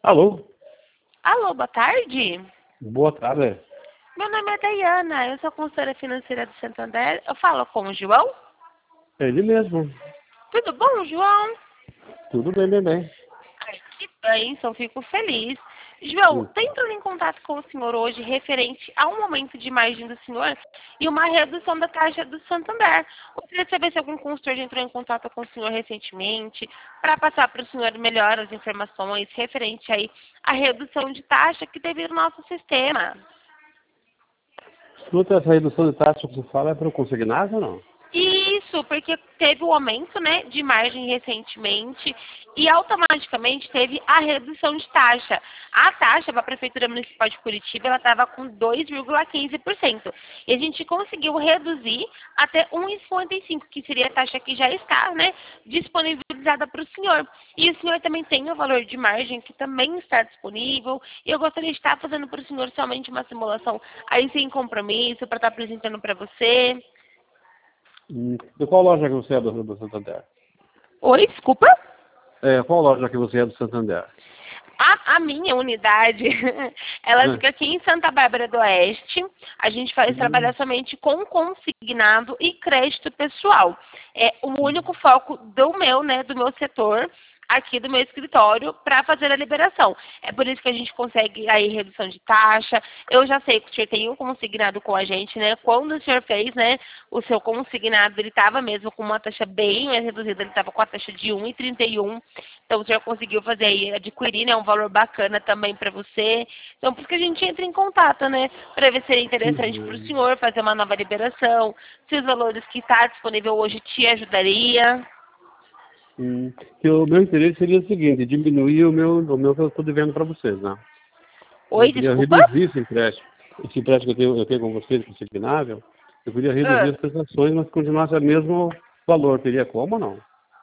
Alô? Alô, boa tarde. Boa tarde. Meu nome é Dayana, eu sou consultora financeira do Santander. Eu falo com o João. É ele mesmo. Tudo bom, João? Tudo bem, bem, bem. Ai, que bênção, fico feliz. João, Hum. tô entrando em contato com o senhor hoje referente a um aumento de margem do senhor e uma redução da taxa do Santander. Eu queria saber se algum consultor já entrou em contato com o senhor recentemente para passar para o senhor melhor as informações referente aí à redução de taxa que teve no nosso sistema. Escuta, essa redução de taxa que você fala é para o consignado ou não? Isso, porque teve o aumento, né, de margem recentemente e automaticamente teve a redução de taxa. A taxa para a Prefeitura Municipal de Curitiba ela estava com 2,15%. E a gente conseguiu reduzir até 1,55%, que seria a taxa que já está, né, disponibilizada para o senhor. E o senhor também tem o valor de margem que também está disponível. E eu gostaria de estar fazendo para o senhor somente uma simulação aí sem compromisso, para estar apresentando para você. De qual loja que você é do Santander? Oi, desculpa? Qual loja que você é do Santander? A minha unidade, ela Hum. fica aqui em Santa Bárbara do Oeste. A gente faz trabalhar somente com consignado e crédito pessoal. É o único foco do meu, né, do meu setor, aqui do meu escritório, para fazer a liberação. É por isso que a gente consegue aí redução de taxa. Eu já sei que o senhor tem um consignado com a gente, né? Quando o senhor fez, né, o seu consignado, ele estava mesmo com uma taxa bem mais reduzida, ele estava com a taxa de 1,31. Então o senhor conseguiu fazer aí, adquirir, né, um valor bacana também para você. Então por isso que a gente entra em contato, né, para ver se seria interessante para o Uhum. senhor fazer uma nova liberação, se os valores que está disponível hoje te ajudaria. Que o meu interesse seria o seguinte, diminuir o meu que eu estou devendo para vocês, né? Eu Oi, queria desculpa? reduzir esse empréstimo. Esse empréstimo que eu tenho com vocês, consignável, eu queria reduzir Ah, as prestações, mas continuasse o mesmo valor. Teria como ou não?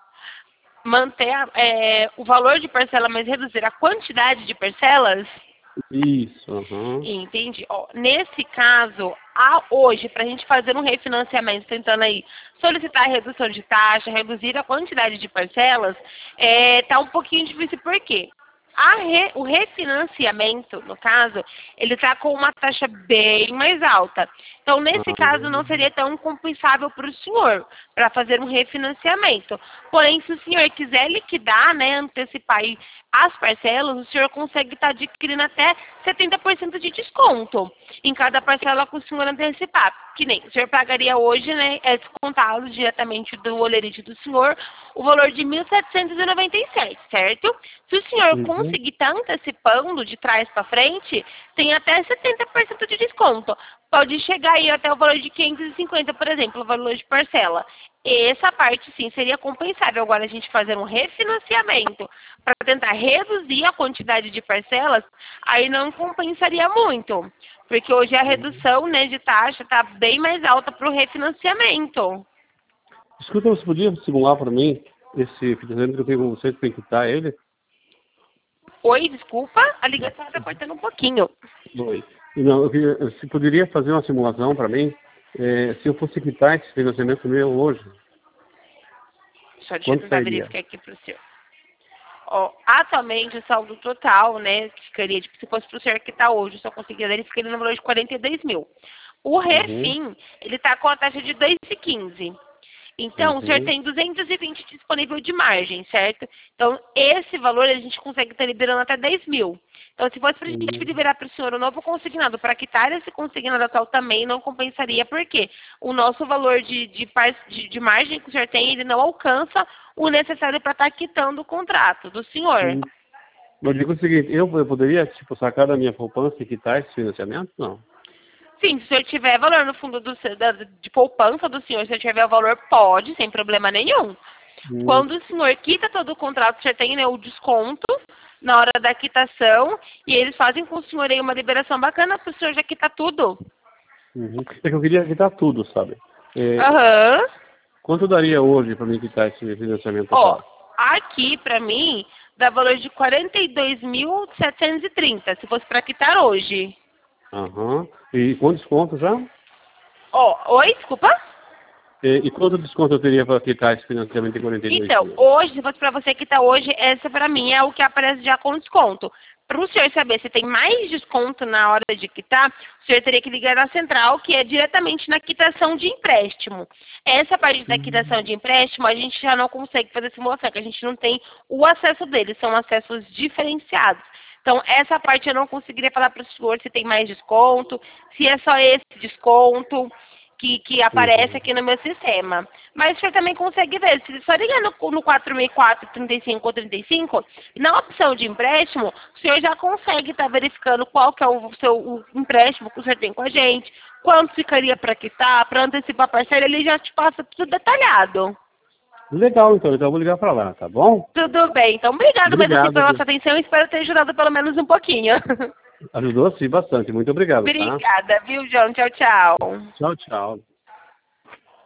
manter o valor de parcela, mas reduzir a quantidade de parcelas? Isso, aham. Entende? Ó, nesse caso, hoje, para a gente fazer um refinanciamento, tentando aí solicitar a redução de taxa, reduzir a quantidade de parcelas, tá um pouquinho difícil. Por quê? O refinanciamento, no caso, ele está com uma taxa bem mais alta. Então, nesse caso, não seria tão compensável para o senhor, para fazer um refinanciamento. Porém, se o senhor quiser liquidar, né, antecipar aí as parcelas, o senhor consegue estar adquirindo até 70% de desconto em cada parcela que o senhor antecipar. Que nem o senhor pagaria hoje, né, é descontado diretamente do olerite do senhor, o valor de 1.797, certo? Se o senhor Uhum. conseguir estar antecipando de trás para frente, tem até 70% de desconto. Pode chegar aí até o valor de 550, por exemplo, o valor de parcela. Essa parte sim seria compensável. Agora a gente fazer um refinanciamento para tentar reduzir a quantidade de parcelas, aí não compensaria muito. Porque hoje a redução, né, de taxa está bem mais alta para o refinanciamento. Escuta, você podia simular para mim esse financiamento que eu tenho com vocês para quitar ele? Oi, desculpa, a ligação está cortando um pouquinho. Oi. Não, você poderia fazer uma simulação para mim, se eu fosse quitar esse financiamento meu hoje, Só deixa eu quanto tentar sairia? verificar aqui para o senhor. Ó, atualmente o saldo total, né, que ficaria, tipo, se fosse para o senhor que está hoje, eu só conseguiria ele ficaria no valor de 42 mil. O Uhum, refim, ele está com a taxa de 2,15. Então, o senhor uhum, tem 220 disponível de margem, certo? Então, esse valor a gente consegue estar liberando até 10 mil. Então, se fosse para a gente uhum, liberar para o senhor o novo consignado, para quitar esse consignado atual também não compensaria, porque o nosso valor de margem que o senhor tem, ele não alcança o necessário para estar quitando o contrato do senhor. uhum. Eu digo o seguinte, eu poderia, tipo, sacar da minha poupança e quitar esse financiamento? Não. Sim, se o senhor tiver valor no fundo de poupança do senhor, se o senhor tiver o valor, pode, sem problema nenhum. Hum, Quando o senhor quita todo o contrato, o senhor tem, né, o desconto na hora da quitação e eles fazem com o senhor aí uma liberação bacana para o senhor já quitar tudo. uhum. É que eu queria quitar tudo, sabe? É, Aham. quanto daria hoje para mim quitar esse financiamento Ó, total? aqui pra mim dá valor de 42.730, se fosse para quitar hoje. Aham. E com desconto já? Ó, oi, desculpa? E quanto desconto eu teria para quitar esse financiamento em 42 Então, dias? hoje, se fosse para você que está hoje, essa para mim é o que aparece já com desconto. Para o senhor saber se tem mais desconto na hora de quitar, o senhor teria que ligar na central, que é diretamente na quitação de empréstimo. Essa parte da quitação de empréstimo, a gente já não consegue fazer simulação, que a gente não tem o acesso deles, são acessos diferenciados. Então, essa parte eu não conseguiria falar para o senhor se tem mais desconto, se é só esse desconto que aparece aqui no meu sistema. Mas o senhor também consegue ver, se só ligar no 464 35 ou 35, na opção de empréstimo, o senhor já consegue estar verificando qual que é o empréstimo que o senhor tem com a gente, quanto ficaria para quitar, para antecipar a parcela, ele já te passa tudo detalhado. Legal, então eu vou ligar para lá, tá bom? Tudo bem, então obrigado mesmo assim, pela Obrigado. sua atenção e espero ter ajudado pelo menos um pouquinho. Ajudou sim bastante. Muito obrigado, tá? Obrigada, viu, João? Tchau, tchau. Tchau, tchau.